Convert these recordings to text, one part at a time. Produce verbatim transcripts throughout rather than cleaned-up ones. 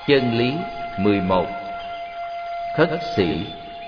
Chân lý mười một. Khất sĩ.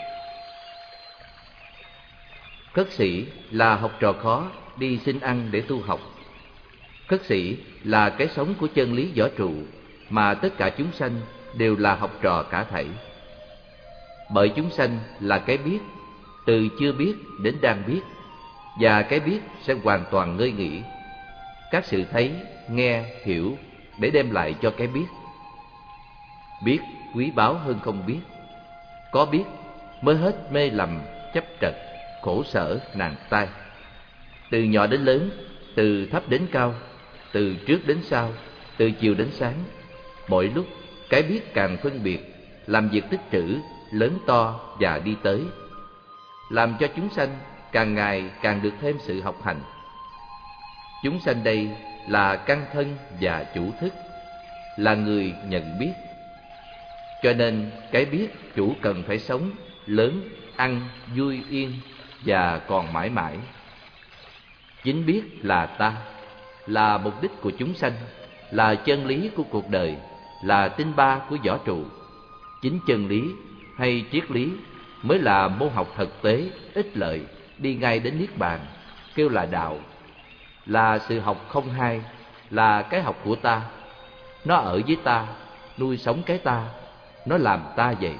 Khất sĩ là học trò khó đi xin ăn để tu học. Khất sĩ là cái sống của chân lý võ trụ mà tất cả chúng sanh đều là học trò cả thảy. Bởi chúng sanh là cái biết, từ chưa biết đến đang biết, và cái biết sẽ hoàn toàn ngơi nghỉ. Các sự thấy, nghe, hiểu để đem lại cho cái biết. Biết quý báu hơn không biết. Có biết mới hết mê lầm, chấp trật, khổ sở, nạn tai. Từ nhỏ đến lớn, từ thấp đến cao, từ trước đến sau, từ chiều đến sáng, mỗi lúc cái biết càng phân biệt, làm việc tích trữ, lớn to và đi tới, làm cho chúng sanh càng ngày càng được thêm sự học hành. Chúng sanh đây là căn thân và chủ thức, là người nhận biết. Cho nên cái biết chủ cần phải sống, lớn, ăn, vui yên và còn mãi mãi. Chính biết là ta, là mục đích của chúng sanh, là chân lý của cuộc đời, là tinh ba của võ trụ. Chính chân lý hay triết lý mới là môn học thực tế, ích lợi, đi ngay đến niết bàn, kêu là đạo. Là sự học không hai, là cái học của ta. Nó ở với ta, nuôi sống cái ta, nó làm ta vậy.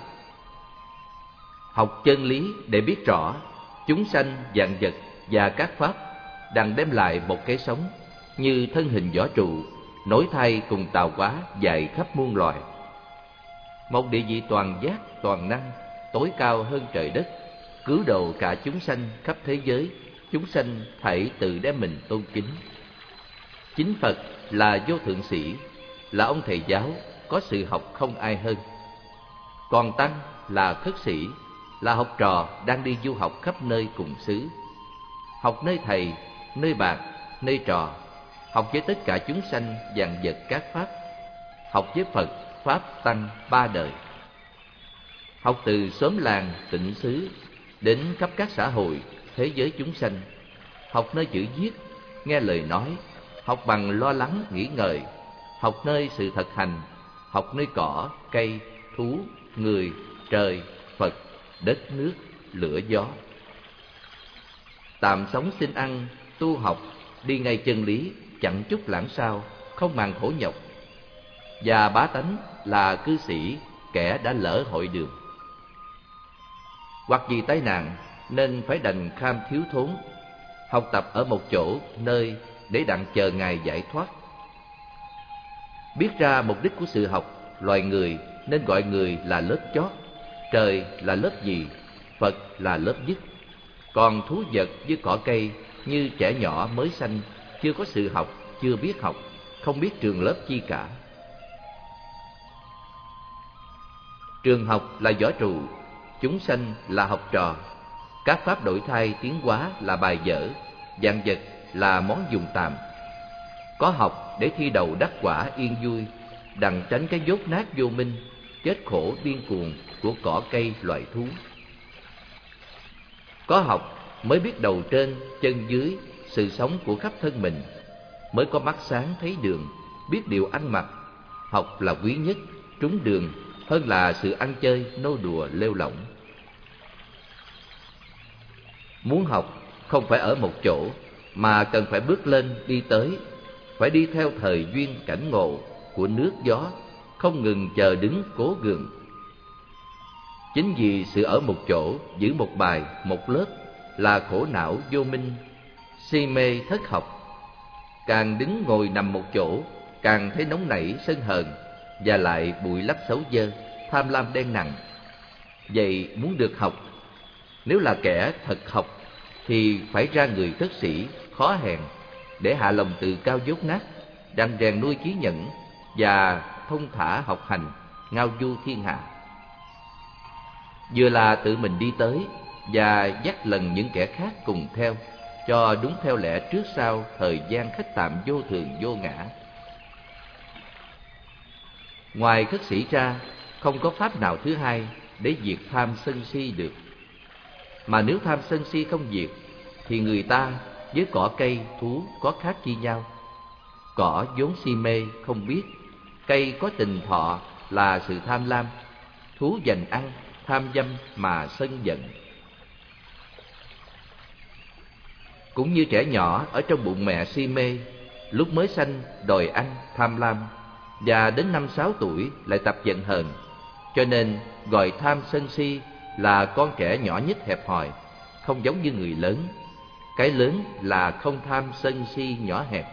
Học chân lý để biết rõ chúng sanh, vạn vật và các pháp đang đem lại một cái sống như thân hình võ trụ, nối thay cùng tạo hóa dài khắp muôn loài. Một địa vị toàn giác, toàn năng, tối cao hơn trời đất, cứu độ cả chúng sanh khắp thế giới. Chúng sanh thảy tự đem mình tôn kính. Chính Phật là vô thượng sĩ, là ông thầy giáo có sự học không ai hơn. Còn Tăng là khất sĩ, là học trò đang đi du học khắp nơi cùng xứ. Học nơi thầy, nơi bạn, nơi trò, học với tất cả chúng sanh vạn vật các pháp, học với Phật, Pháp, Tăng ba đời. Học từ xóm làng, tịnh xứ đến khắp các xã hội, thế giới chúng sanh. Học nơi chữ viết, nghe lời nói, học bằng lo lắng, nghĩ ngợi, học nơi sự thực hành, học nơi cỏ, cây, thú, người, trời, Phật, đất nước, lửa gió. Tạm sống xin ăn, tu học, đi ngay chân lý, chẳng chút lãng sao, không màng khổ nhọc. Và bá tánh là cư sĩ, kẻ đã lỡ hội đường. Hoặc vì tai nạn nên phải đành kham thiếu thốn, học tập ở một chỗ, nơi để đặng chờ Ngài giải thoát. Biết ra mục đích của sự học, loài người nên gọi người là lớp chót, trời là lớp gì, Phật là lớp dứt. Còn thú vật với cỏ cây như trẻ nhỏ mới sanh, chưa có sự học, chưa biết học, không biết trường lớp chi cả. Trường học là võ trụ, chúng sanh là học trò. Các pháp đổi thay tiến hóa là bài vở, vạn vật là món dùng tạm. Có học để thi đầu đắc quả yên vui, đặng tránh cái dốt nát vô minh, chết khổ điên cuồng của cỏ cây loài thú. Có học mới biết đầu trên, chân dưới, sự sống của khắp thân mình, mới có mắt sáng thấy đường, biết điều ăn mặc. Học là quý nhất, trúng đường, hơn là sự ăn chơi, nô đùa, lêu lỏng. Muốn học không phải ở một chỗ, mà cần phải bước lên đi tới, phải đi theo thời duyên cảnh ngộ của nước gió, không ngừng chờ đứng cố gượng. Chính vì sự ở một chỗ, giữ một bài, một lớp là khổ não vô minh, si mê thất học. Càng đứng ngồi nằm một chỗ, càng thấy nóng nảy sân hờn, và lại bụi lấp xấu dơ, tham lam đen nặng. Vậy muốn được học, nếu là kẻ thật học thì phải ra người khất sĩ, khó hèn, để hạ lòng tự cao dốt nát, đặng rèn nuôi trí nhẫn và thông thả học hành, ngao du thiên hạ. Vừa là tự mình đi tới và dắt lần những kẻ khác cùng theo, cho đúng theo lẽ trước sau thời gian khách tạm vô thường vô ngã. Ngoài khất sĩ ra, không có pháp nào thứ hai để diệt tham sân si được. Mà nếu tham sân si không diệt, thì người ta với cỏ cây, thú có khác chi nhau. Cỏ vốn si mê, không biết, cây có tình thọ, là sự tham lam, thú giành ăn, tham dâm mà sân giận. Cũng như trẻ nhỏ ở trong bụng mẹ si mê, lúc mới sanh đòi ăn, tham lam, và đến năm sáu tuổi lại tập giận hờn, cho nên gọi tham sân si là con trẻ nhỏ nhất hẹp hòi, không giống như người lớn. Cái lớn là không tham sân si nhỏ hẹp.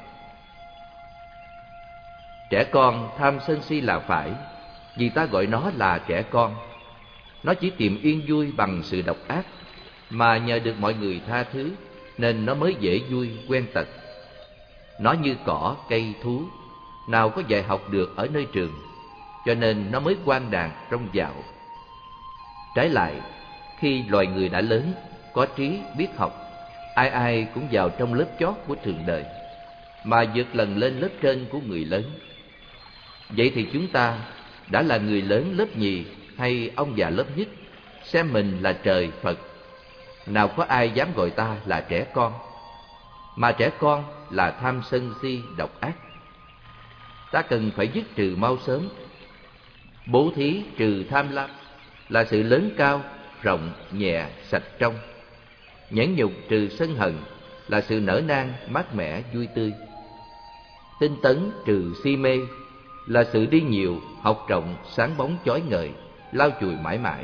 Trẻ con tham sân si là phải, vì ta gọi nó là trẻ con. Nó chỉ tìm yên vui bằng sự độc ác, mà nhờ được mọi người tha thứ nên nó mới dễ vui quen tật. Nó như cỏ, cây, thú, nào có dạy học được ở nơi trường, cho nên nó mới quan đàn trong dạo. Trái lại, khi loài người đã lớn, có trí, biết học, ai ai cũng vào trong lớp chót của trường đời, mà vượt lần lên lớp trên của người lớn. Vậy thì chúng ta đã là người lớn lớp nhì hay ông già lớp nhất, xem mình là trời Phật, nào có ai dám gọi ta là trẻ con. Mà trẻ con là tham sân si độc ác, ta cần phải dứt trừ mau sớm. Bố thí trừ tham lam là sự lớn cao, rộng, nhẹ, sạch trong. Nhẫn nhục trừ sân hận là sự nở nang, mát mẻ, vui tươi. Tinh tấn trừ si mê là sự đi nhiều, học rộng, sáng bóng chói ngời, lau chùi mãi mãi.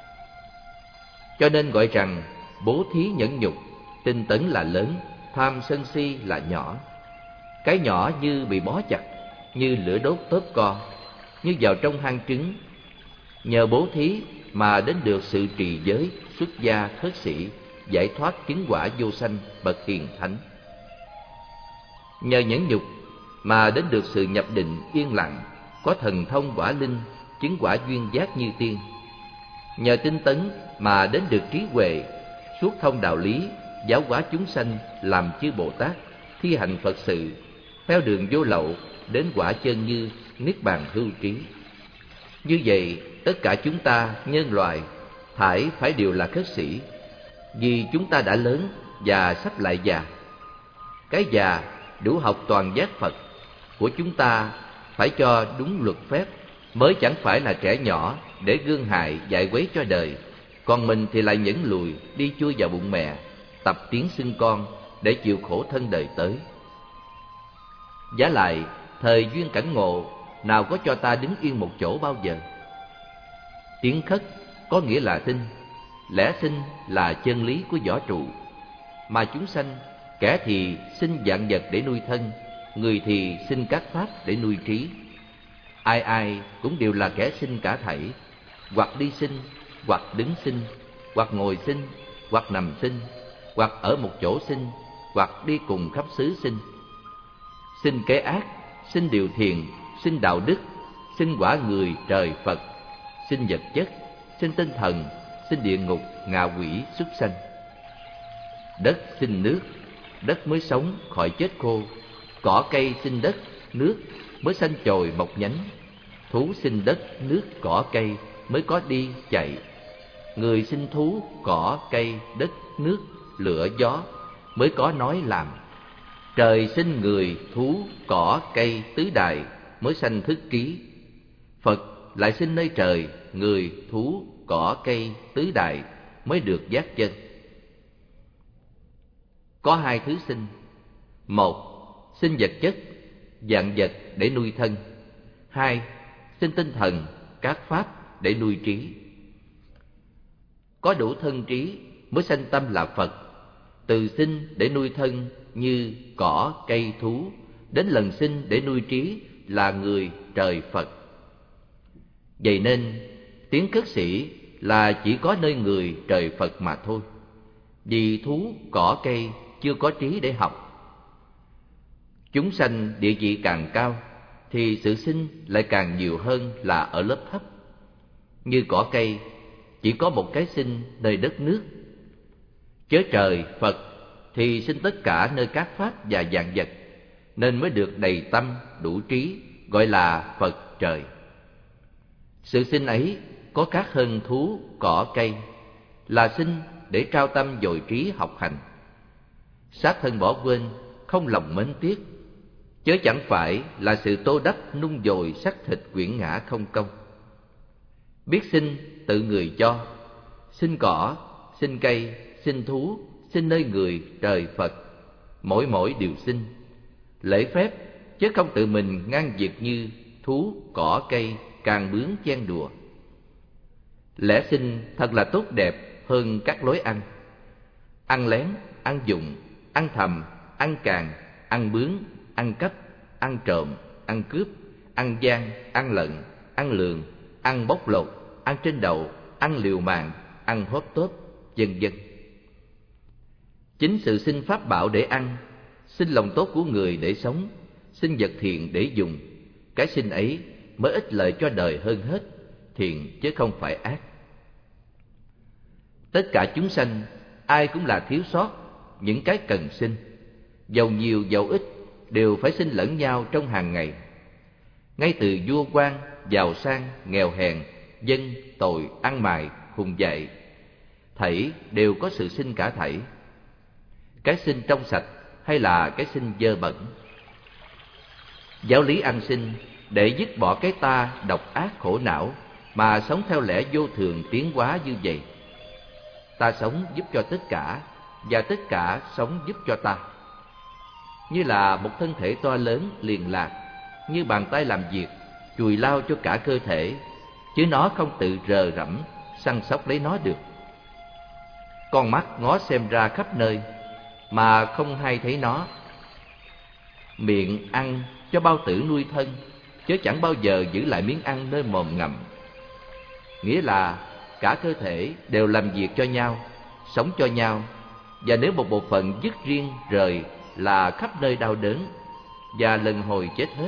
Cho nên gọi rằng bố thí nhẫn nhục, tinh tấn là lớn, tham sân si là nhỏ. Cái nhỏ như bị bó chặt, như lửa đốt tớp co, như vào trong hang trứng. Nhờ bố thí mà đến được sự trì giới, xuất gia, khất sĩ, giải thoát chứng quả vô sanh, bậc hiền thánh. Nhờ nhẫn nhục mà đến được sự nhập định yên lặng, có thần thông quả linh, chứng quả duyên giác như tiên. Nhờ tinh tấn mà đến được trí huệ, suốt thông đạo lý, giáo hóa chúng sanh, làm chư Bồ Tát, thi hành Phật sự, theo đường vô lậu, đến quả chân như niết bàn hưu trí. Như vậy, tất cả chúng ta nhân loại thải phải đều là khất sĩ, vì chúng ta đã lớn và sắp lại già. Cái già đủ học toàn giác Phật của chúng ta phải cho đúng luật phép, mới chẳng phải là trẻ nhỏ để gương hại dạy quấy cho đời. Còn mình thì lại nhẫn lùi đi chui vào bụng mẹ, tập tiếng sinh con để chịu khổ thân đời tới. Vả lại, thời duyên cảnh ngộ nào có cho ta đứng yên một chỗ bao giờ. Tiếng khất có nghĩa là sinh, lẽ sinh là chân lý của võ trụ. Mà chúng sanh, kẻ thì sinh vạn vật để nuôi thân, người thì sinh các pháp để nuôi trí. Ai ai cũng đều là kẻ sinh cả thảy, hoặc đi sinh, hoặc đứng sinh, hoặc ngồi sinh, hoặc nằm sinh, hoặc ở một chỗ sinh, hoặc đi cùng khắp xứ sinh. Sinh cái ác, sinh điều thiền, sinh đạo đức, sinh quả người, trời, Phật, sinh vật chất, sinh tinh thần, sinh địa ngục, ngạ quỷ, súc sanh. Đất sinh nước, đất mới sống khỏi chết khô. Cỏ cây sinh đất, nước mới sanh chồi mọc nhánh. Thú sinh đất, nước, cỏ cây mới có đi, chạy. Người sinh thú, cỏ, cây, đất, nước, lửa, gió mới có nói làm. Trời sinh người, thú, cỏ, cây, tứ đại mới sanh thức ký. Phật lại sinh nơi trời, người, thú, cỏ, cây, tứ đại mới được giác chân. Có hai thứ sinh. Một, sinh vật chất, vạn vật để nuôi thân. Hai, sinh tinh thần, các pháp để nuôi trí. Có đủ thân trí mới sanh tâm là Phật. Từ sinh để nuôi thân như cỏ, cây, thú, đến lần sinh để nuôi trí là người, trời, Phật. Vậy nên tiếng khất sĩ là chỉ có nơi người, trời, Phật mà thôi. Vì thú, cỏ, cây chưa có trí để học. Chúng sanh địa vị càng cao thì sự sinh lại càng nhiều hơn là ở lớp thấp. Như cỏ cây chỉ có một cái sinh nơi đất nước. Chớ trời, Phật thì sinh tất cả nơi các pháp và vạn vật, nên mới được đầy tâm, đủ trí, gọi là Phật trời. Sự sinh ấy có khác hơn thú, cỏ, cây, là sinh để trao tâm dồi trí học hành. Sát thân bỏ quên, không lòng mến tiếc, chớ chẳng phải là sự tô đắp nung dồi xác thịt quyển ngã không công. biết sinh tự người cho, sinh cỏ, sinh cây, sinh thú, sinh nơi người, trời, Phật, mỗi mỗi điều sinh. Lễ phép, chứ không tự mình ngang diệt như thú, cỏ, cây, càng bướng chen đùa. Lẽ sinh thật là tốt đẹp hơn các lối ăn. Ăn lén, ăn dụng, ăn thầm, ăn càng, ăn bướng, ăn cắp, ăn trộm, ăn cướp, ăn gian, ăn lận, ăn lường, ăn bóc lột, ăn trên đầu, ăn liều mạng, ăn hốp tốp, vân vân. Chính sự sinh pháp bảo để ăn, sinh lòng tốt của người để sống, sinh vật thiện để dùng, cái sinh ấy mới ích lợi cho đời hơn hết, thiện chứ không phải ác. Tất cả chúng sanh, ai cũng là thiếu sót những cái cần sinh, giàu nhiều giàu ít đều phải sinh lẫn nhau trong hàng ngày. Ngay từ vua quan, giàu sang, nghèo hèn, dân, tội, ăn mày, hùng dại, thảy đều có sự sinh cả thảy. Cái sinh trong sạch hay là cái sinh dơ bẩn? Giáo lý ăn sinh để dứt bỏ cái ta độc ác khổ não mà sống theo lẽ vô thường tiến hóa như vậy. Ta sống giúp cho tất cả, và tất cả sống giúp cho ta. Như là một thân thể to lớn liền lạc, như bàn tay làm việc chùi lao cho cả cơ thể, chứ nó không tự rờ rẫm săn sóc lấy nó được. Con mắt ngó xem ra khắp nơi mà không hay thấy nó. Miệng ăn cho bao tử nuôi thân, chứ chẳng bao giờ giữ lại miếng ăn nơi mồm ngậm. Nghĩa là cả cơ thể đều làm việc cho nhau, sống cho nhau, và nếu một bộ phận dứt riêng rời là khắp nơi đau đớn và lần hồi chết hết.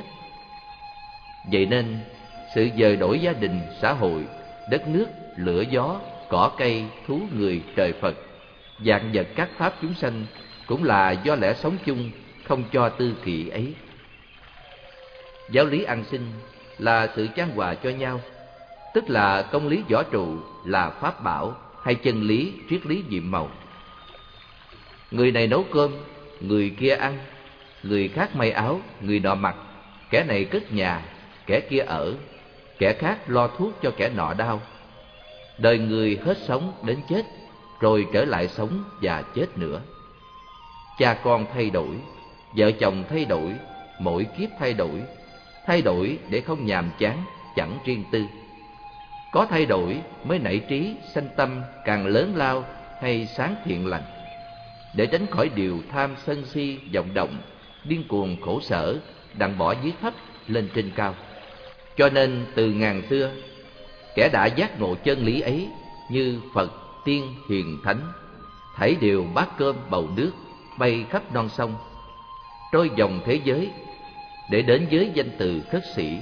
Vậy nên sự dời đổi gia đình, xã hội, đất nước, lửa gió, cỏ cây, thú người, trời Phật, vạn vật các pháp chúng sanh cũng là do lẽ sống chung không cho tư kỵ ấy. Giáo lý ăn sinh là sự chan hòa cho nhau, tức là công lý võ trụ là pháp bảo hay chân lý, triết lý nhiệm màu. Người này nấu cơm, người kia ăn, người khác may áo, người nọ mặc, kẻ này cất nhà, kẻ kia ở, kẻ khác lo thuốc cho kẻ nọ đau. Đời người hết sống đến chết, rồi trở lại sống và chết nữa. Cha con thay đổi, vợ chồng thay đổi, mỗi kiếp thay đổi, thay đổi để không nhàm chán, chẳng riêng tư. Có thay đổi mới nảy trí, sanh tâm càng lớn lao hay sáng thiện lành, để tránh khỏi điều tham sân si vọng động, điên cuồng khổ sở, đặng bỏ dưới thấp lên trên cao. Cho nên từ ngàn xưa, kẻ đã giác ngộ chân lý ấy như Phật, tiên, hiền, thánh, thảy đều bát cơm bầu nước, bay khắp non sông, trôi vòng thế giới, để đến với danh từ khất sĩ,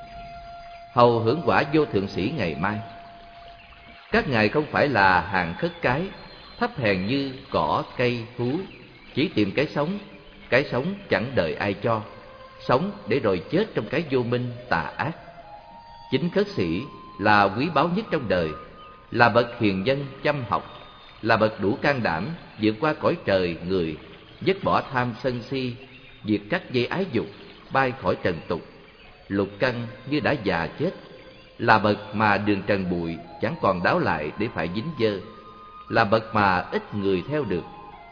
hầu hưởng quả vô thượng sĩ ngày mai. Các ngài không phải là hàng khất cái, thấp hèn như cỏ, cây, thú, chỉ tìm cái sống, cái sống chẳng đợi ai cho, sống để rồi chết trong cái vô minh tà ác. Chính khất sĩ là quý báu nhất trong đời, là bậc hiền nhân chăm học, là bậc đủ can đảm vượt qua cõi trời người, dứt bỏ tham sân si, diệt cắt dây ái dục, bay khỏi trần tục, lục căn như đã già chết, là bậc mà đường trần bụi chẳng còn đáo lại để phải dính dơ, là bậc mà ít người theo được.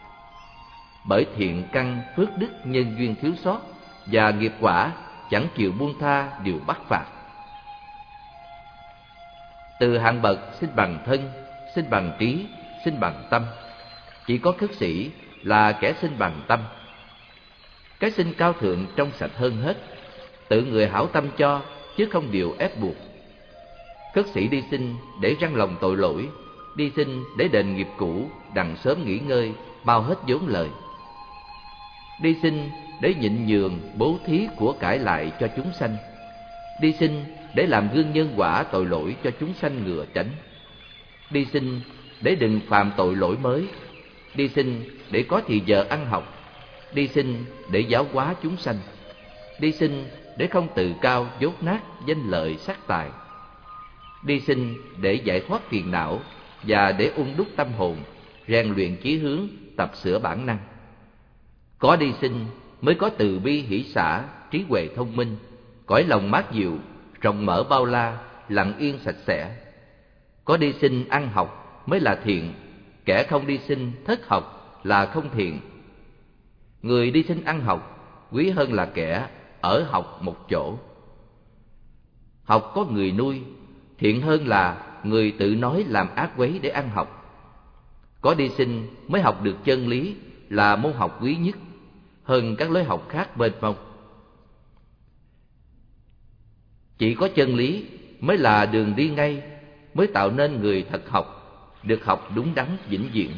Bởi thiện căn phước đức nhân duyên thiếu sót và nghiệp quả chẳng chịu buông tha điều bắt phạt. Từ hạng bậc sinh bằng thân, sinh bằng trí, sinh bằng tâm, chỉ có khất sĩ là kẻ sinh bằng tâm. Cái sinh cao thượng trong sạch hơn hết, tự người hảo tâm cho, chứ không điều ép buộc. Khất sĩ đi sinh để răn lòng tội lỗi, đi sinh để đền nghiệp cũ, đặng sớm nghỉ ngơi, bao hết vốn lời. Đi sinh để nhịn nhường, bố thí của cải lại cho chúng sanh. Đi sinh để làm gương nhân quả tội lỗi cho chúng sanh ngừa tránh. Đi sinh để đừng phạm tội lỗi mới. Đi sinh để có thì giờ ăn học. Đi sinh để giáo hóa chúng sanh. Đi sinh để không tự cao dốt nát danh lợi sắc tài. Đi sinh để giải thoát phiền não và để ung đúc tâm hồn, rèn luyện chí hướng, tập sửa bản năng. Có đi sinh mới có từ bi hỷ xả, trí huệ thông minh, cõi lòng mát dịu, rộng mở bao la, lặng yên sạch sẽ. Có đi xin ăn học mới là thiện, kẻ không đi xin thất học là không thiện. Người đi xin ăn học quý hơn là kẻ ở học một chỗ. Học có người nuôi thiện hơn là người tự nói làm ác quấy để ăn học. Có đi xin mới học được chân lý là môn học quý nhất, hơn các lối học khác mênh mông. Chỉ có chân lý mới là đường đi ngay, mới tạo nên người thật học, được học đúng đắn vĩnh viễn.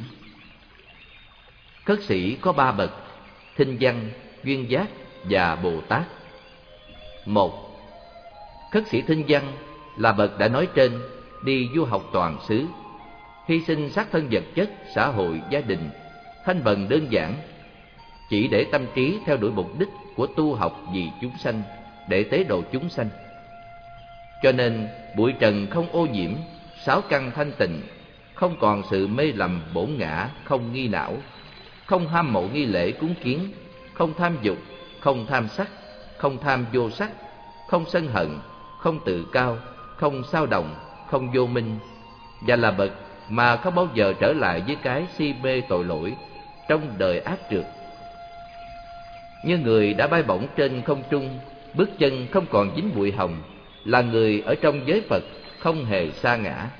Khất sĩ có ba bậc: thinh văn, duyên giác và Bồ Tát. Một, khất sĩ thinh văn là bậc đã nói trên, đi du học toàn xứ, hy sinh xác thân vật chất, xã hội, gia đình, thanh bần đơn giản, chỉ để tâm trí theo đuổi mục đích của tu học vì chúng sanh, để tế độ chúng sanh. Cho nên bụi trần không ô nhiễm, sáu căn thanh tịnh, không còn sự mê lầm bổn ngã, không nghi não, không ham mộ nghi lễ cúng kiến, không tham dục, không tham sắc, không tham vô sắc, không sân hận, không tự cao, không xao động, không vô minh, và là bậc mà không bao giờ trở lại với cái si mê tội lỗi trong đời ác trượt. Như người đã bay bổng trên không trung, bước chân không còn dính bụi hồng, là người ở trong giới Phật không hề sa ngã.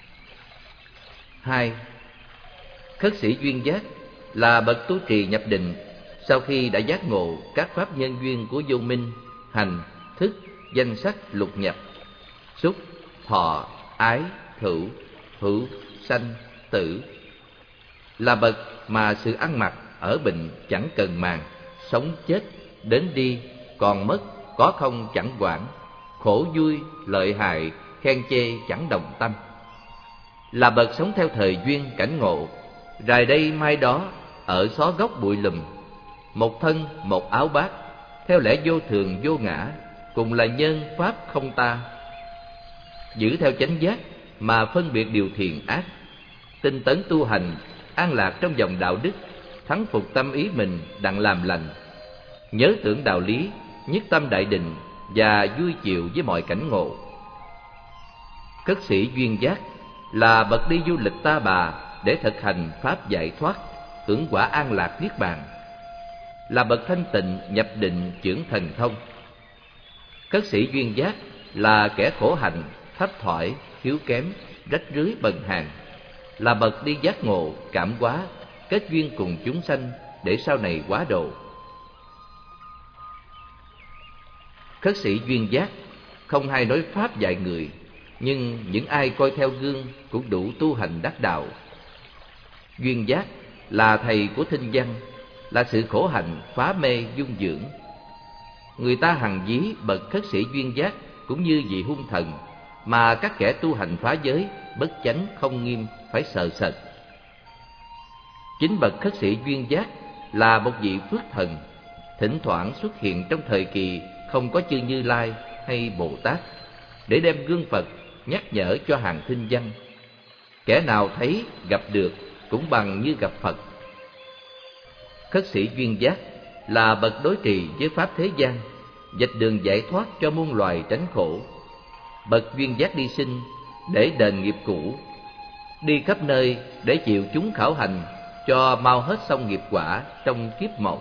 Hai, khất sĩ duyên giác là bậc tu trì nhập định sau khi đã giác ngộ các pháp nhân duyên của vô minh, hành, thức, danh sắc lục nhập, xúc, thọ, ái, thửu, hữu, sanh, tử, là bậc mà sự ăn mặc ở bệnh chẳng cần màng, sống chết, đến đi, còn mất, có không chẳng quản, khổ vui, lợi hại, khen chê chẳng đồng tâm, là bậc sống theo thời duyên cảnh ngộ, rày đây mai đó, ở xó gốc bụi lùm, một thân một áo bát, theo lẽ vô thường vô ngã, cùng là nhân pháp không ta, giữ theo chánh giác mà phân biệt điều thiện ác, tinh tấn tu hành, an lạc trong dòng đạo đức, thắng phục tâm ý mình đặng làm lành, nhớ tưởng đạo lý, nhất tâm đại định và vui chịu với mọi cảnh ngộ. Khất sĩ duyên giác là bậc đi du lịch ta bà để thực hành pháp giải thoát, hưởng quả an lạc niết bàn, là bậc thanh tịnh nhập định chưởng thần thông. Khất sĩ duyên giác là kẻ khổ hạnh, thấp thỏi, thiếu kém, rách rưới bần hàn, là bậc đi giác ngộ, cảm hóa, kết duyên cùng chúng sanh để sau này hóa độ. Khất sĩ duyên giác không hay nói pháp dạy người, nhưng những ai coi theo gương cũng đủ tu hành đắc đạo. Duyên giác là thầy của thinh văn, là sự khổ hạnh phá mê dung dưỡng. Người ta hằng ví bậc khất sĩ duyên giác cũng như vị hung thần mà các kẻ tu hành phá giới, bất chánh không nghiêm phải sợ sệt. Chính bậc khất sĩ duyên giác là một vị phước thần, thỉnh thoảng xuất hiện trong thời kỳ không có chư Như Lai hay Bồ Tát, để đem gương Phật nhắc nhở cho hàng thinh văn. Kẻ nào thấy gặp được cũng bằng như gặp Phật. Khất sĩ duyên giác là bậc đối trì với pháp thế gian, vạch đường giải thoát cho muôn loài tránh khổ. Bậc duyên giác đi sinh để đền nghiệp cũ, đi khắp nơi để chịu chúng khảo hành cho mau hết xong nghiệp quả trong kiếp một.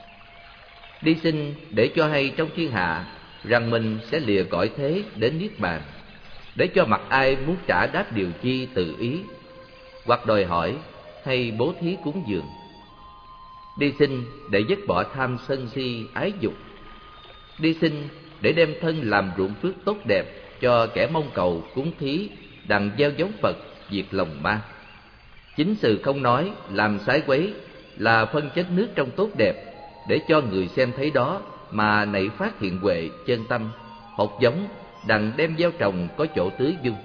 Đi sinh để cho hay trong thiên hạ rằng mình sẽ lìa cõi thế đến niết bàn, để cho mặc ai muốn trả đáp điều chi tự ý, hoặc đòi hỏi hay bố thí cúng dường. Đi sinh để dứt bỏ tham sân si ái dục. Đi sinh để đem thân làm ruộng phước tốt đẹp cho kẻ mong cầu cúng thí đặng gieo giống Phật diệt lòng ma. Chính sự không nói làm sái quấy là phân chết nước trong tốt đẹp, để cho người xem thấy đó mà nảy phát hiện huệ chân tâm, hột giống đặng đem gieo trồng có chỗ tưới dung.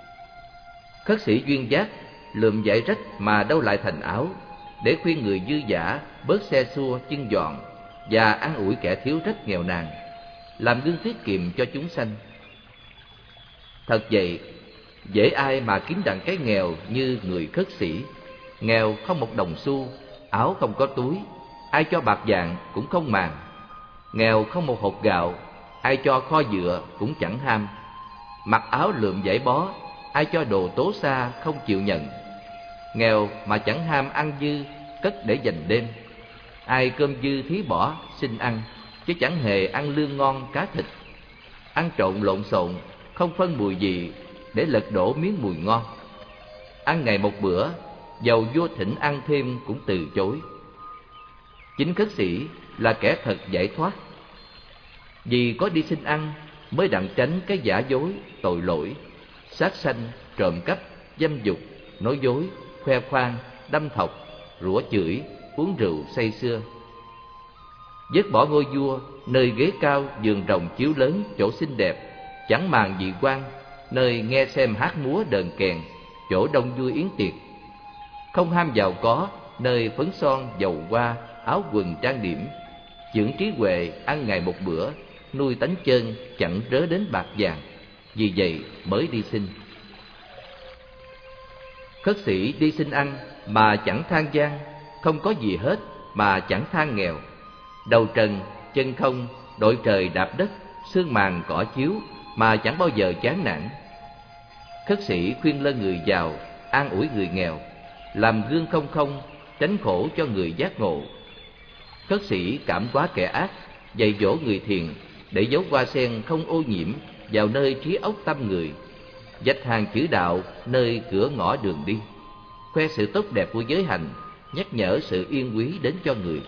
Khất sĩ duyên giác lượm vải rách mà đâu lại thành áo, để khuyên người dư dả bớt xe xua chân dọn và an ủi kẻ thiếu rách nghèo nàn, làm gương tiết kiệm cho chúng sanh. Thật vậy, dễ ai mà kiếm đặng cái nghèo như người khất sĩ. Nghèo không một đồng xu, áo không có túi, ai cho bạc vàng cũng không màng. Nghèo không một hột gạo, ai cho kho dựa cũng chẳng ham. Mặc áo lượm vải bó, ai cho đồ tố xa không chịu nhận. Nghèo mà chẳng ham ăn dư, cất để dành đêm. Ai cơm dư thí bỏ xin ăn, chứ chẳng hề ăn lương ngon cá thịt. Ăn trộn lộn xộn, không phân mùi gì, để lật đổ miếng mùi ngon. Ăn ngày một bữa, dầu vua thỉnh ăn thêm cũng từ chối. Chính khất sĩ là kẻ thật giải thoát. Vì có đi xin ăn mới đặng tránh cái giả dối, tội lỗi, sát sanh, trộm cắp, dâm dục, nói dối, khoe khoang, đâm thọc, rủa chửi, uống rượu say sưa. Vứt bỏ ngôi vua, nơi ghế cao, giường rồng chiếu lớn, chỗ xinh đẹp, chẳng màng vị quan, nơi nghe xem hát múa đờn kèn, chỗ đông vui yến tiệc. Không ham giàu có, nơi phấn son, dầu hoa, áo quần trang điểm. Chưởng trí huệ, ăn ngày một bữa, nuôi tánh chân, chẳng rớ đến bạc vàng. Vì vậy mới đi xin. Khất sĩ đi xin ăn mà chẳng than gian, không có gì hết mà chẳng than nghèo. Đầu trần, chân không, đội trời đạp đất, sương màn cỏ chiếu mà chẳng bao giờ chán nản. Khất sĩ khuyên lơn người giàu, an ủi người nghèo, làm gương không không, tránh khổ cho người giác ngộ. Khất sĩ cảm hóa kẻ ác, dạy dỗ người thiện, để dấu hoa sen không ô nhiễm vào nơi trí óc tâm người, vạch hàng chữ đạo nơi cửa ngõ đường đi, khoe sự tốt đẹp của giới hạnh, nhắc nhở sự yên quý đến cho người.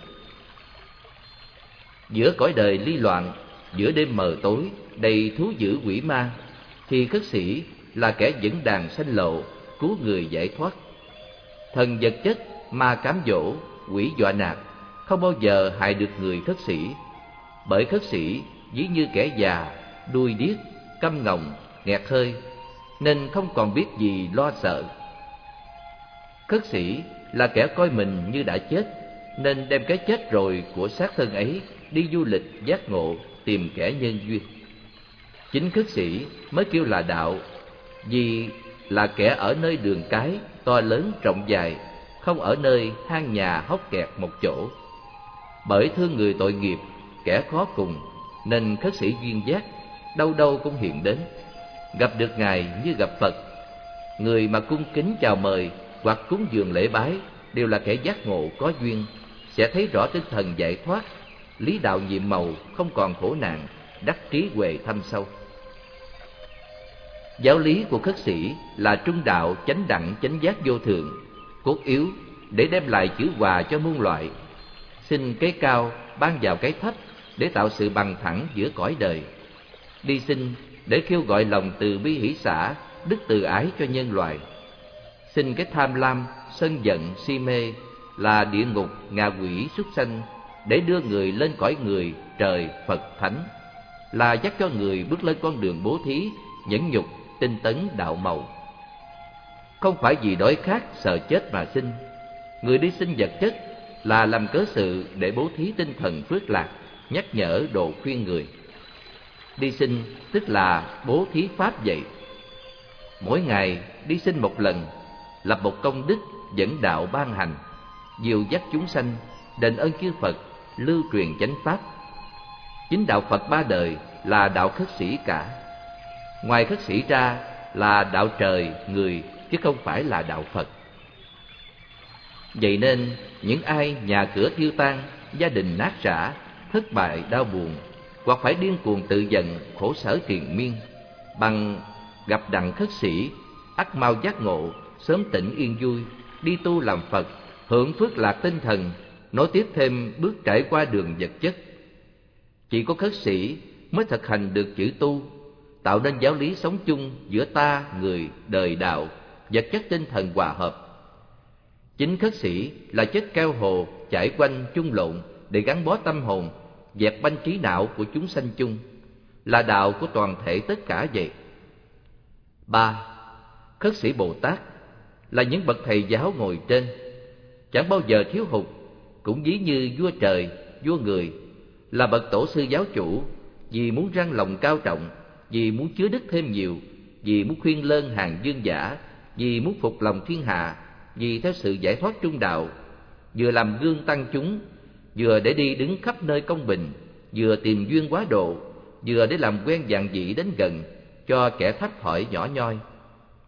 Giữa cõi đời ly loạn, giữa đêm mờ tối đầy thú dữ quỷ ma, thì khất sĩ là kẻ dẫn đàn sanh lộ, cứu người giải thoát. Thần vật chất, ma cám dỗ, quỷ dọa nạt không bao giờ hại được người khất sĩ, bởi khất sĩ ví như kẻ già, đuôi điếc, câm ngọng, nghẹt hơi, nên không còn biết gì lo sợ. Khất sĩ là kẻ coi mình như đã chết, nên đem cái chết rồi của xác thân ấy đi du lịch giác ngộ, tìm kẻ nhân duyên. Chính khất sĩ mới kêu là đạo, vì là kẻ ở nơi đường cái to lớn rộng dài, không ở nơi hang nhà hốc kẹt một chỗ. Bởi thương người tội nghiệp, kẻ khó cùng, nên khất sĩ duyên giác đâu đâu cũng hiện đến. Gặp được Ngài như gặp Phật. Người mà cung kính chào mời hoặc cúng dường lễ bái đều là kẻ giác ngộ có duyên, sẽ thấy rõ tinh thần giải thoát, lý đạo nhiệm màu, không còn khổ nạn, đắc trí huệ thâm sâu. Giáo lý của khất sĩ là trung đạo, chánh đẳng, chánh giác vô thượng, cốt yếu để đem lại chữ hòa cho muôn loại. Xin cái cao ban vào cái thấp để tạo sự bằng thẳng giữa cõi đời. Đi xin để kêu gọi lòng từ bi hỷ xả, đức từ ái cho nhân loại. Xin cái tham lam, sân giận, si mê là địa ngục, ngạ quỷ, súc sanh, để đưa người lên cõi người, trời, Phật, Thánh, là dắt cho người bước lên con đường bố thí, nhẫn nhục, tinh tấn, đạo màu. Không phải vì đói khát, sợ chết mà xin. Người đi xin vật chất là làm cớ sự để bố thí tinh thần phước lạc, nhắc nhở độ khuyên người. Đi xin tức là bố thí pháp vậy. Mỗi ngày đi xin một lần, lập một công đức dẫn đạo ban hành, dìu dắt chúng sanh, đền ơn chư Phật, lưu truyền chánh pháp. Chính đạo Phật ba đời là đạo khất sĩ cả. Ngoài khất sĩ ra là đạo trời, người, chứ không phải là đạo Phật. Vậy nên những ai nhà cửa tiêu tan, gia đình nát rã, thất bại đau buồn, hoặc phải điên cuồng tự giận, khổ sở triền miên, bằng gặp đặng khất sĩ, ắt mau giác ngộ, sớm tỉnh yên vui, đi tu làm Phật, hưởng phước lạc tinh thần, nối tiếp thêm bước trải qua đường vật chất. Chỉ có khất sĩ mới thực hành được chữ tu, tạo nên giáo lý sống chung giữa ta, người, đời đạo, vật chất tinh thần hòa hợp. Chính khất sĩ là chất keo hồ chảy quanh chung lộn để gắn bó tâm hồn, dẹp banh trí não của chúng sanh chung, là đạo của toàn thể tất cả vậy. Ba, khất sĩ Bồ Tát là những bậc thầy giáo ngồi trên, chẳng bao giờ thiếu hụt, cũng ví như vua trời, vua người, là bậc tổ sư giáo chủ, vì muốn răng lòng cao trọng, vì muốn chứa đức thêm nhiều, vì muốn khuyên lơn hàng dương giả, vì muốn phục lòng thiên hạ, vì theo sự giải thoát trung đạo, vừa làm gương tăng chúng, vừa để đi đứng khắp nơi công bình, vừa tìm duyên quá độ, vừa để làm quen dạng dị đến gần cho kẻ thấp thỏi nhỏ nhoi.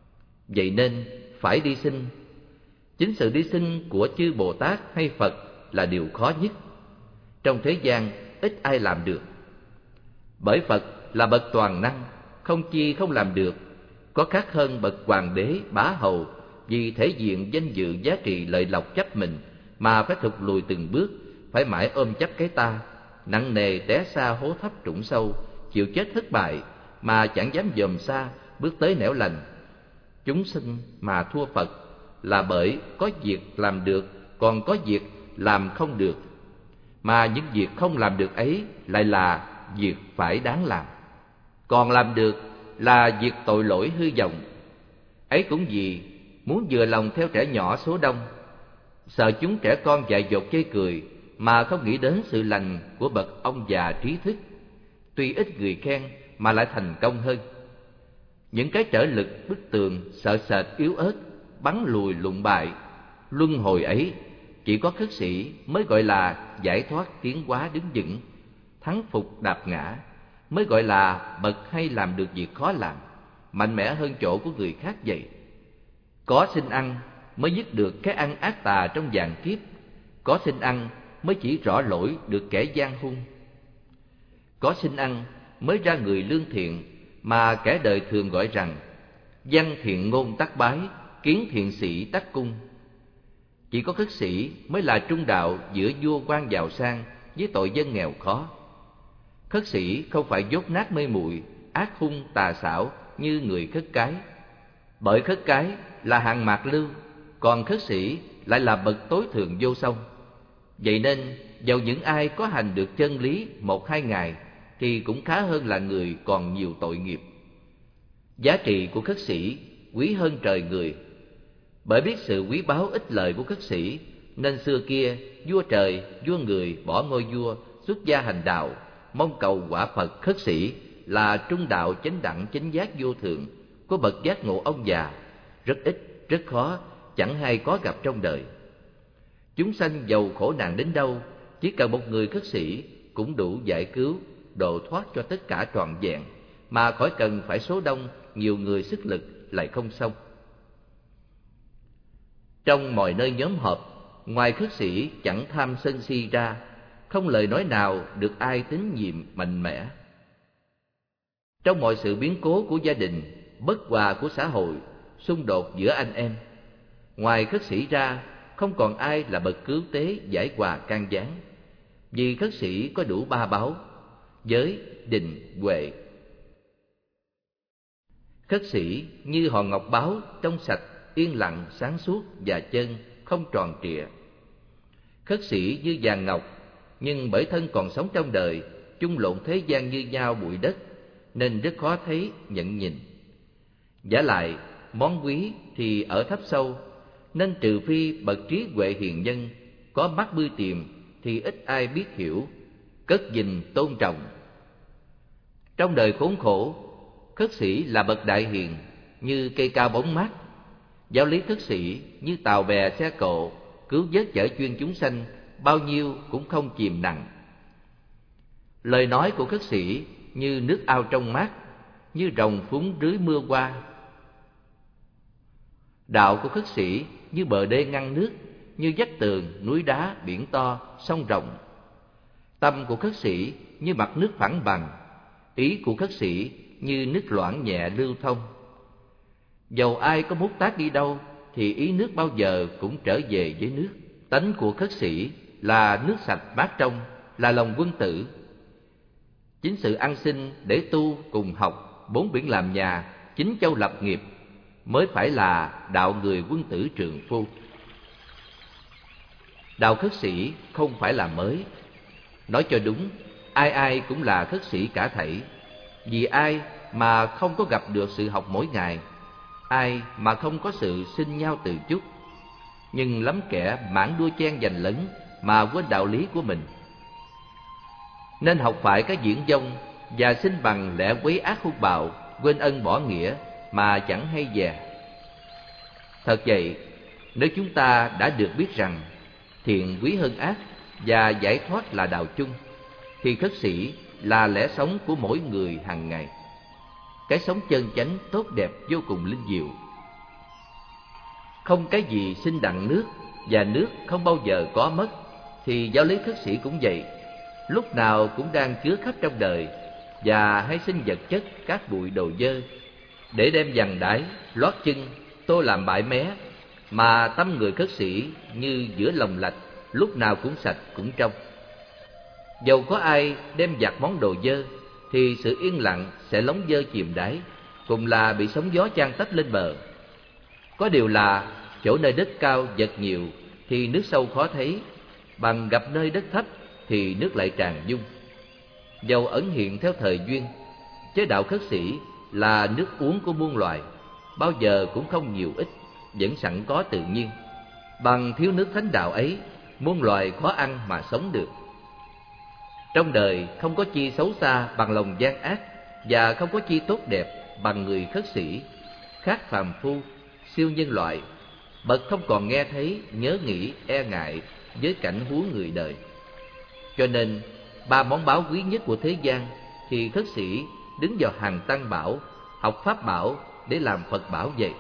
Vậy nên phải đi sinh. Chính sự đi sinh của chư Bồ Tát hay Phật là điều khó nhất. Trong thế gian ít ai làm được. Bởi Phật là bậc toàn năng, không chi không làm được, có khác hơn bậc hoàng đế bá hầu vì thể diện danh dự giá trị lợi lộc chấp mình mà phải thụt lùi từng bước, phải mãi ôm chấp cái ta, nặng nề té xa hố thấp trũng sâu, chịu chết thất bại mà chẳng dám dòm xa bước tới nẻo lành. Chúng sinh mà thua Phật là bởi có việc làm được, còn có việc làm không được, mà những việc không làm được ấy lại là việc phải đáng làm, còn làm được là việc tội lỗi hư vọng. Ấy cũng vì muốn vừa lòng theo trẻ nhỏ số đông, sợ chúng trẻ con dại dột chê cười mà không nghĩ đến sự lành của bậc ông già trí thức, tuy ít người khen mà lại thành công hơn. Những cái trở lực bức tường sợ sệt yếu ớt, bắn lùi lụng bại, luân hồi ấy chỉ có khất sĩ mới gọi là giải thoát tiến hóa đứng vững, thắng phục đạp ngã, mới gọi là bậc hay làm được việc khó làm, mạnh mẽ hơn chỗ của người khác vậy. Có xin ăn mới dứt được cái ăn ác tà trong vạn kiếp, có xin ăn mới chỉ rõ lỗi được kẻ gian hung, có xin ăn mới ra người lương thiện mà kẻ đời thường gọi rằng văn thiện ngôn tắc bái, kiến thiện sĩ tắc cung. Chỉ có khất sĩ mới là trung đạo giữa vua quan giàu sang với tội dân nghèo khó. Khất sĩ không phải dốt nát mê muội, ác hung tà xảo như người khất cái. Bởi khất cái là hàng mạt lưu, còn khất sĩ lại là bậc tối thượng vô song. Vậy nên dầu những ai có hành được chân lý một hai ngày thì cũng khá hơn là người còn nhiều tội nghiệp. Giá trị của khất sĩ quý hơn trời người. Bởi biết sự quý báu ích lợi của khất sĩ nên xưa kia vua trời vua người bỏ ngôi vua, xuất gia hành đạo, mong cầu quả Phật. Khất sĩ là trung đạo chánh đẳng chánh giác vô thượng của bậc giác ngộ ông già, rất ít rất khó, chẳng hay có gặp trong đời. Chúng sanh giàu khổ nạn đến đâu, chỉ cần một người khất sĩ cũng đủ giải cứu độ thoát cho tất cả trọn vẹn, mà khỏi cần phải số đông nhiều người sức lực lại không xong. Trong mọi nơi nhóm họp, ngoài khất sĩ chẳng tham sân si ra, không lời nói nào được ai tín nhiệm mạnh mẽ. Trong mọi sự biến cố của gia đình, bất hòa của xã hội, xung đột giữa anh em, ngoài khất sĩ ra không còn ai là bậc cứu tế giải hòa can gián, vì khất sĩ có đủ ba báu: giới, định, huệ. Khất sĩ như hòn ngọc báu, trong sạch, yên lặng, sáng suốt và chân, không tròn trịa. Khất sĩ như vàng ngọc, nhưng bởi thân còn sống trong đời, chung lộn thế gian như nhau bụi đất, nên rất khó thấy nhận nhìn. Vả lại món quý thì ở thấp sâu, nên trừ phi bậc trí huệ hiền nhân có mắt bươi tìm thì ít ai biết hiểu, cất gìn tôn trọng. Trong đời khốn khổ, khất sĩ là bậc đại hiền, như cây cao bóng mát. Giáo lý khất sĩ như tàu bè xe cộ, cứu vớt chở chuyên chúng sanh, bao nhiêu cũng không chìm nặng. Lời nói của khất sĩ như nước ao trong mát, như rồng phúng rưới mưa qua. Đạo của khất sĩ như bờ đê ngăn nước, như vách tường, núi đá, biển to, sông rộng. Tâm của khất sĩ như mặt nước phẳng bằng, ý của khất sĩ như nước loãng nhẹ lưu thông. Dầu ai có múc tát đi đâu thì ý nước bao giờ cũng trở về với nước. Tánh của khất sĩ là nước sạch bát trong, là lòng quân tử. Chính sự ăn xin để tu cùng học, bốn biển làm nhà, chín châu lập nghiệp mới phải là đạo người quân tử trượng phu. Đạo khất sĩ không phải là mới. Nói cho đúng, ai ai cũng là khất sĩ cả thảy. Vì ai mà không có gặp được sự học mỗi ngày, ai mà không có sự xin nhau từ chúc. Nhưng lắm kẻ mãn đua chen giành lấn mà quên đạo lý của mình, nên học phải cái diễn vong và xin bằng lẽ quấy ác hung bạo, quên ân bỏ nghĩa mà chẳng hay dè. Thật vậy, nếu chúng ta đã được biết rằng thiện quý hơn ác và giải thoát là đạo chung, thì khất sĩ là lẽ sống của mỗi người hàng ngày, cái sống chân chánh tốt đẹp vô cùng linh diệu. không cái gì sinh đặng nước, và nước không bao giờ có mất, thì giáo lý khất sĩ cũng vậy, lúc nào cũng đang chứa khắp trong đời, và hay sinh vật chất các bụi đồ dơ, để đem giằng đái, lót chân, tô làm bãi mé, mà tâm người khất sĩ như giữa lòng lạch, lúc nào cũng sạch cũng trong. Dầu có ai đem giặt món đồ dơ, thì sự yên lặng sẽ lóng dơ chìm đáy, cùng là bị sóng gió chan tách lên bờ. Có điều là chỗ nơi đất cao vật nhiều thì nước sâu khó thấy, bằng gặp nơi đất thấp thì nước lại tràn dung. Dầu ẩn hiện theo thời duyên, chế đạo khất sĩ là nước uống của muôn loài, bao giờ cũng không nhiều ít, vẫn sẵn có tự nhiên. Bằng thiếu nước thánh đạo ấy, muôn loài khó ăn mà sống được. Trong đời không có chi xấu xa bằng lòng gian ác, và không có chi tốt đẹp bằng người khất sĩ. Khác phàm phu, siêu nhân loại, bậc không còn nghe thấy, nhớ nghĩ, e ngại với cảnh huống người đời. Cho nên ba món báo quý nhất của thế gian thì khất sĩ đứng vào hàng tăng bảo, học pháp bảo để làm Phật bảo vậy.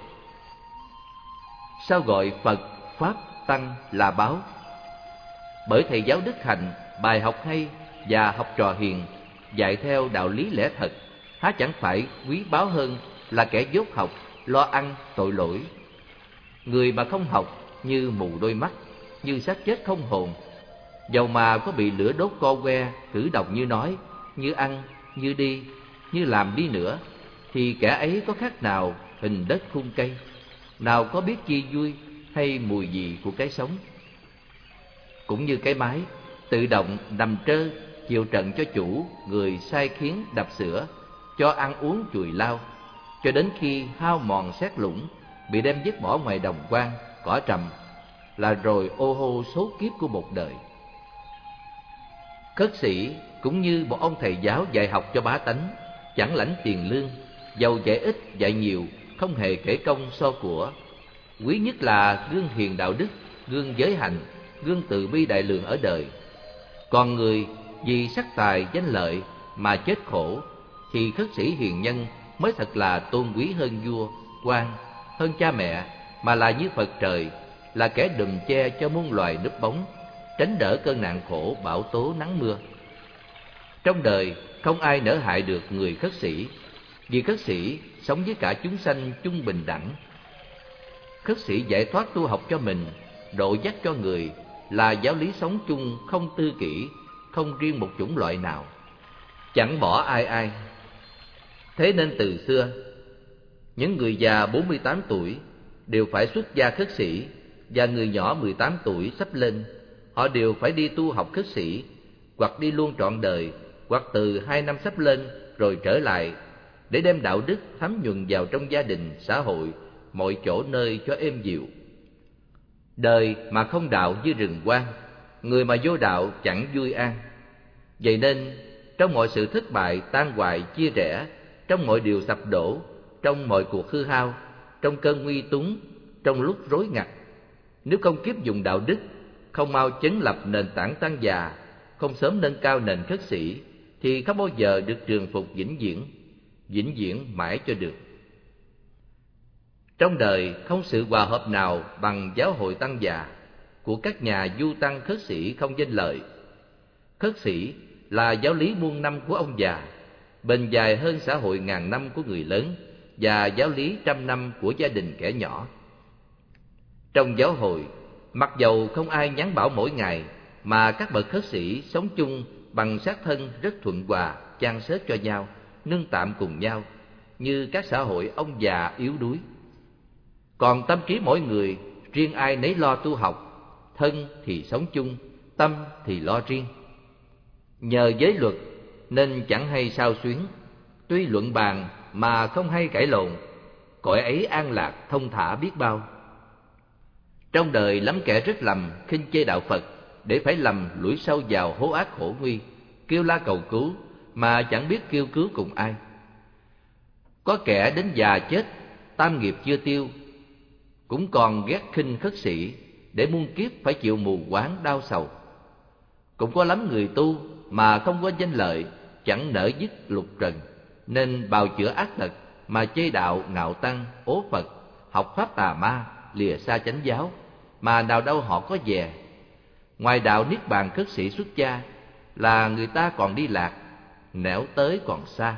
Sao gọi Phật, Pháp, Tăng là báo? Bởi thầy giáo đức hạnh, bài học hay và học trò hiền, dạy theo đạo lý lẽ thật, há chẳng phải quý báu hơn là kẻ dốt học, lo ăn, tội lỗi. Người mà không học như mù đôi mắt, như xác chết không hồn. Dầu mà có bị lửa đốt co que, cử động như nói, như ăn, như đi, như làm đi nữa, thì kẻ ấy có khác nào hình đất khung cây, nào có biết chi vui hay mùi gì của cái sống. Cũng như cái máy tự động nằm trơ, chịu trận cho chủ, người sai khiến đập sữa, cho ăn uống chùi lao, cho đến khi hao mòn xét lũng, bị đem vứt bỏ ngoài đồng quan, cỏ trầm, là rồi ô hô số kiếp của một đời. Khất sĩ cũng như một ông thầy giáo dạy học cho bá tánh, chẳng lãnh tiền lương, dầu dạy ít dạy nhiều, không hề kể công so của. Quý nhất là gương hiền đạo đức, gương giới hạnh, gương từ bi đại lượng ở đời. Còn người vì sắc tài danh lợi mà chết khổ, thì khất sĩ hiền nhân mới thật là tôn quý hơn vua, quan, hơn cha mẹ, mà là như Phật trời, là kẻ đùm che cho muôn loài núp bóng, tránh đỡ cơn nạn khổ bão tố nắng mưa. Trong đời không ai nỡ hại được người khất sĩ, vì khất sĩ sống với cả chúng sanh chung bình đẳng. Khất sĩ giải thoát tu học cho mình, độ dắt cho người, là giáo lý sống chung không tư kỷ, không riêng một chủng loại nào, chẳng bỏ ai ai. Thế nên từ xưa, những người già bốn mươi tám tuổi đều phải xuất gia khất sĩ, và người nhỏ mười tám tuổi sắp lên, họ đều phải đi tu học khất sĩ, hoặc đi luôn trọn đời, hoặc từ hai năm sắp lên rồi trở lại, để đem đạo đức thấm nhuần vào trong gia đình, xã hội, mọi chỗ nơi cho êm dịu. Đời mà không đạo như rừng hoang, người mà vô đạo chẳng vui an. Vậy nên trong mọi sự thất bại, tan hoại, chia rẽ, trong mọi điều sập đổ, trong mọi cuộc hư hao, trong cơn nguy túng, trong lúc rối ngặt, nếu không kiếp dùng đạo đức, không mau chấn lập nền tảng tăng già, không sớm nâng cao nền khất sĩ, thì không bao giờ được trường phục vĩnh viễn, vĩnh viễn mãi cho được. Trong đời không sự hòa hợp nào bằng giáo hội tăng già của các nhà du tăng khất sĩ không danh lợi. Khất sĩ là giáo lý muôn năm của ông già, bền dài hơn xã hội ngàn năm của người lớn, và giáo lý trăm năm của gia đình kẻ nhỏ. Trong giáo hội, mặc dầu không ai nhắn bảo mỗi ngày, mà các bậc khất sĩ sống chung bằng xác thân rất thuận hòa, chan xết cho nhau, nương tạm cùng nhau, như các xã hội ông già yếu đuối. Còn tâm trí mỗi người, riêng ai nấy lo tu học, thân thì sống chung, tâm thì lo riêng. Nhờ giới luật nên chẳng hay sao xuyến, tuy luận bàn mà không hay cãi lộn, cõi ấy an lạc thông thả biết bao. Trong đời lắm kẻ rất lầm khinh chê đạo Phật, để phải lầm lủi sâu vào hố ác khổ nguy, kêu la cầu cứu mà chẳng biết kêu cứu cùng ai. Có kẻ đến già chết, tam nghiệp chưa tiêu, cũng còn ghét khinh khất sĩ, để muôn kiếp phải chịu mù quáng đau sầu. Cũng có lắm người tu mà không có danh lợi, chẳng nỡ dứt lục trần, nên bào chữa ác tật mà chê đạo ngạo tăng, ố Phật, học pháp tà ma, lìa xa chánh giáo, mà nào đâu họ có dè. Ngoài đạo niết bàn cất sĩ xuất gia là người ta còn đi lạc, nẻo tới còn xa.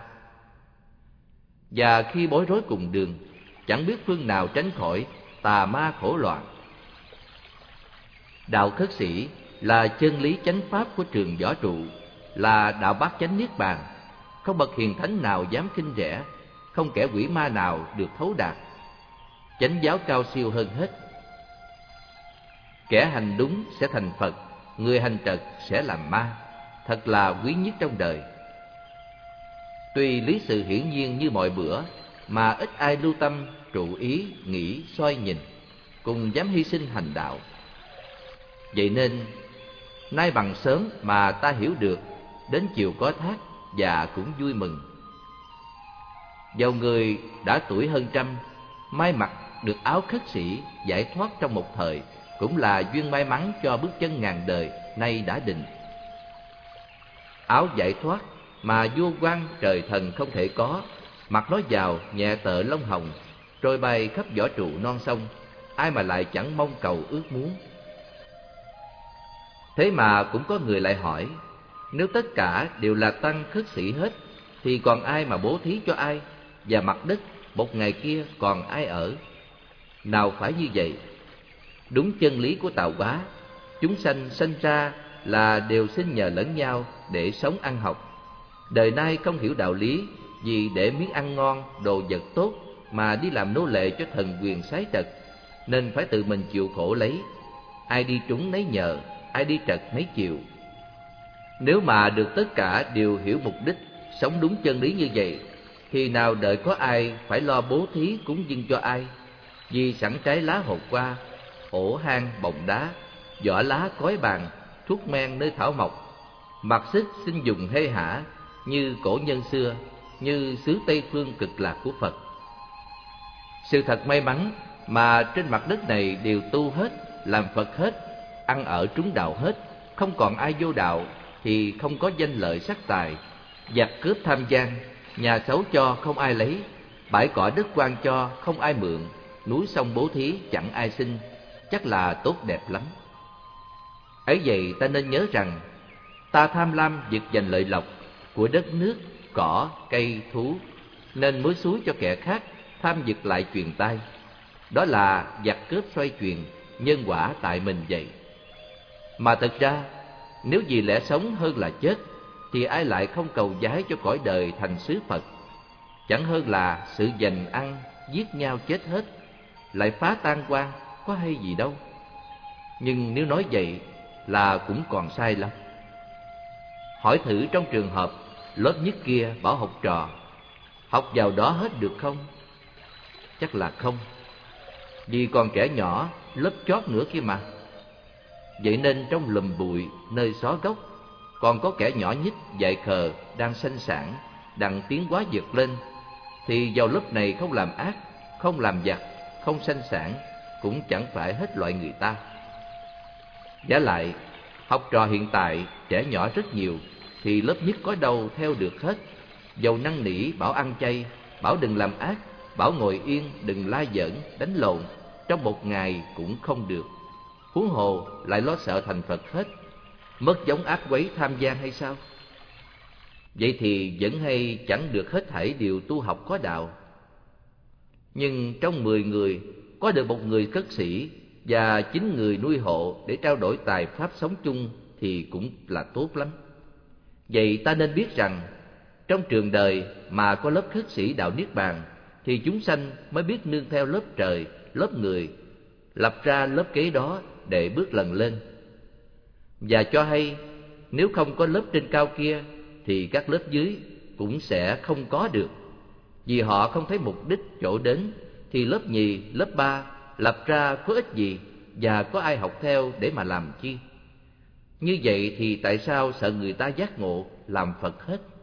Và khi bối rối cùng đường, chẳng biết phương nào tránh khỏi tà ma khổ loạn. Đạo khất sĩ là chân lý chánh pháp của trường võ trụ, là đạo bát chánh niết bàn. Không bậc hiền thánh nào dám khinh rẻ, không kẻ quỷ ma nào được thấu đạt. Chánh giáo cao siêu hơn hết. Kẻ hành đúng sẽ thành Phật, người hành trật sẽ làm ma. Thật là quý nhất trong đời. Tuy lý sự hiển nhiên như mọi bữa, mà ít ai lưu tâm, trụ ý, nghĩ, soi nhìn, cùng dám hy sinh hành đạo. Vậy nên, nay bằng sớm mà ta hiểu được, đến chiều có thác và cũng vui mừng. Dầu người đã tuổi hơn trăm, may mặc được áo khất sĩ giải thoát trong một thời, cũng là duyên may mắn cho bước chân ngàn đời nay đã định. Áo giải thoát mà vua quan trời thần không thể có, mặc nó vào nhẹ tợ lông hồng, trôi bay khắp võ trụ non sông, ai mà lại chẳng mong cầu ước muốn. Thế mà cũng có người lại hỏi, nếu tất cả đều là tăng khất sĩ hết, thì còn ai mà bố thí cho ai, và mặt đất một ngày kia còn ai ở? Nào phải như vậy. Đúng chân lý của tạo hóa, chúng sanh sanh ra là đều sinh nhờ lẫn nhau để sống ăn học. Đời nay không hiểu đạo lý, vì để miếng ăn ngon, đồ vật tốt mà đi làm nô lệ cho thần quyền sái trật, nên phải tự mình chịu khổ lấy. Ai đi trúng nấy nhờ, ai đi trật nấy chịu. Nếu mà được tất cả đều hiểu mục đích, sống đúng chân lý như vậy, thì nào đợi có ai phải lo bố thí cúng dâng cho ai. Vì sẵn trái lá hột qua, ổ hang bọng đá, vỏ lá cói bàn, thuốc men nơi thảo mộc, mặc sức xin dùng hê hả, như cổ nhân xưa, như xứ Tây Phương cực lạc của Phật. Sự thật may mắn mà trên mặt đất này đều tu hết, làm Phật hết, ăn ở trúng đạo hết, không còn ai vô đạo, thì không có danh lợi sắc tài, giặc cướp tham gian, nhà xấu cho không ai lấy, bãi cỏ đất quan cho không ai mượn, núi sông bố thí chẳng ai xin, chắc là tốt đẹp lắm. Ấy vậy ta nên nhớ rằng, ta tham lam giật giành lợi lộc của đất nước, cỏ, cây, thú, nên mới xúi cho kẻ khác tham giật lại truyền tai. Đó là giặc cướp xoay truyền, nhân quả tại mình vậy. Mà thật ra, nếu vì lẽ sống hơn là chết, thì ai lại không cầu vái cho cõi đời thành xứ Phật? Chẳng hơn là sự giành ăn, giết nhau chết hết, lại phá tan quan, có hay gì đâu. Nhưng nếu nói vậy là cũng còn sai lắm. Hỏi thử trong trường hợp lớp nhất kia bảo học trò, học vào đó hết được không? Chắc là không, vì còn trẻ nhỏ lớp chót nữa kia mà. Vậy nên trong lùm bụi nơi xó gốc, còn có kẻ nhỏ nhít dại khờ đang sanh sản, đặng tiến hóa vượt lên, thì vào lớp này không làm ác, không làm giặc, không sanh sản, cũng chẳng phải hết loại người ta. Vả lại, học trò hiện tại trẻ nhỏ rất nhiều, thì lớp nhất có đâu theo được hết. Dầu năn nỉ bảo ăn chay, bảo đừng làm ác, bảo ngồi yên đừng la giỡn, đánh lộn, trong một ngày cũng không được. Huống hồ lại lo sợ thành Phật hết, mất giống ác quấy tham gian hay sao? Vậy thì vẫn hay chẳng được hết thảy điều tu học có đạo. Nhưng trong mười người có được một người cất sĩ và chín người nuôi hộ để trao đổi tài pháp sống chung thì cũng là tốt lắm. Vậy ta nên biết rằng, trong trường đời mà có lớp khất sĩ đạo niết bàn, thì chúng sanh mới biết nương theo lớp trời, lớp người, lập ra lớp kế đó để bước lần lên. Và cho hay, nếu không có lớp trên cao kia, thì các lớp dưới cũng sẽ không có được. Vì họ không thấy mục đích chỗ đến, thì lớp nhì, lớp ba lập ra có ích gì, và có ai học theo để mà làm chi? Như vậy thì tại sao sợ người ta giác ngộ làm Phật hết?